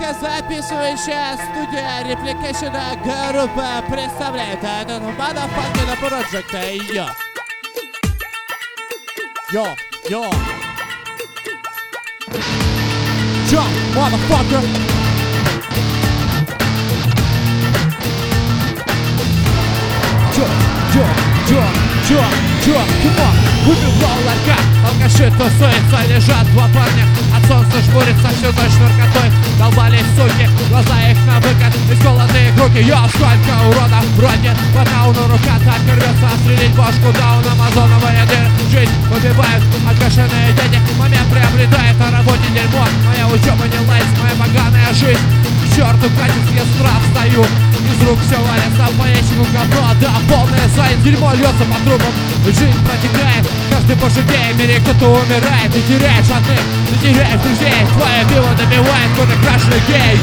Звукозаписывающая студия Replication группа представляет этот motherfucking project. Йо, йо. Jump, motherfucker. Come on, выбивал ларька. Алкаши тусуются, лежат два парня. От солнца жмурится всю ночь наркотой. Долбались суки, глаза их на выкат. Из голодные руки, сколько уродов бродит по тауну. Рука так рвется, отстрелить башку даун. Амазоновая дырь, жизнь убивает. Алкашиные дети, момент приобретает. На работе дерьмо, моя учеба не лайс. Моя поганая жизнь, к черту катится, я страх стою. Из рук все валится, по ящику говно. Да, полная зайн, дерьмо льется по трубам. Жизнь протекает, каждый пожалеет. В мире кто-то умирает, ты теряешь родных, ты теряешь друзей. Твое пиво добивает, кто-то крашеный гей.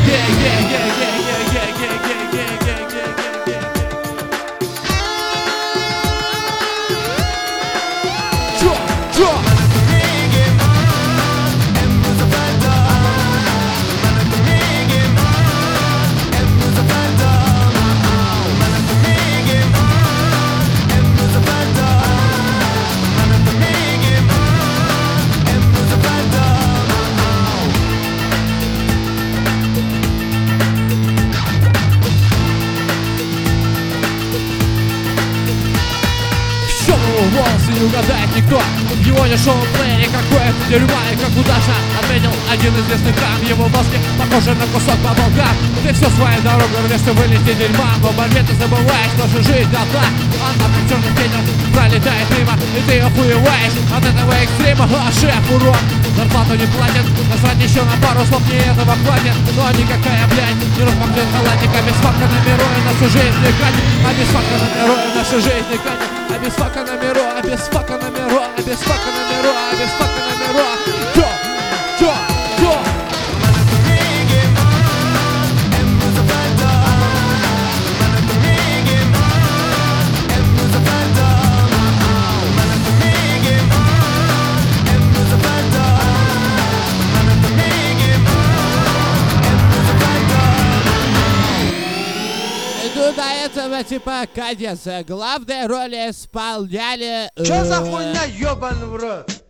Чё? Волосы не угадает никто. В его не шоу-плеере какое-то дерьмо. И как удачно отметил один известный храм. Его мозги похожи на кусок баблгам. Ты всю свою дорогу рвешься вылететь дерьма. Но в борьбе ты забываешь, что же жизнь одна. Она как черный ветер пролетает мимо, и ты охуеваешь от этого экстрима. А шеф урод, зарплату не платит. Насрать еще на пару слов, не этого хватит. Но никакая, блядь, не распоклен халатик. А без фака на миру и нашу жизнь не катит. А без фака на миру и нашу жизнь не катит. А без фака на миру, а без фака на миру, а без фака на миру, а без фака на миру. Чё? До этого типа кадец. Главные роли исполняли... Чё за хуйня, ёбаный в рот?